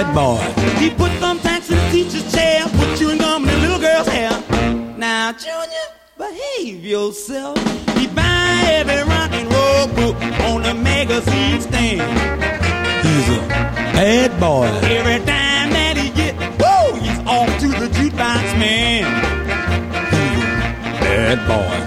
bad boy. He put thumbtacks in the teacher's chair, put chewing gum in the little girl's hair. Now, Junior, behave yourself. He buy every rock and roll book on the magazine stand. He's a bad boy. Every time that he get, woo, he's off to the jukebox man. He's a bad boy.